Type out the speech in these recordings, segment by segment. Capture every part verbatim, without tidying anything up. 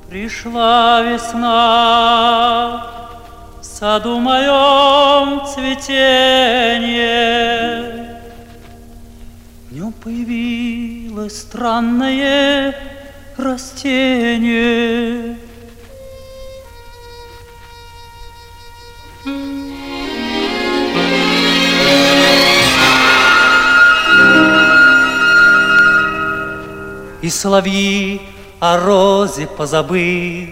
Пришла весна, в саду моем цветение. В нем появилось странное растение. И соловьи, о розе позабыв,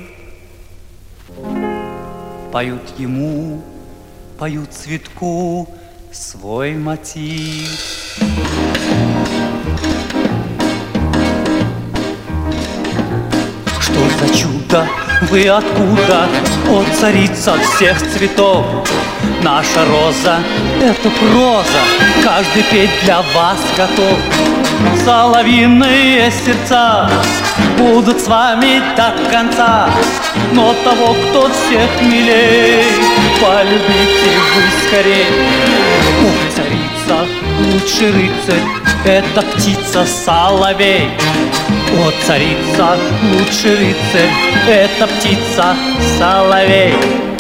поют ему, поют цветку свой мотив. Что за чудо, вы откуда, о царица всех цветов? Наша роза — это проза, каждый петь для вас готов. Соловьиные сердца будут с вами до конца, но того, кто всех милей, полюбите вы скорей. О, царица, лучший рыцарь, это птица соловей. О, царица, лучший рыцарь, это птица соловей.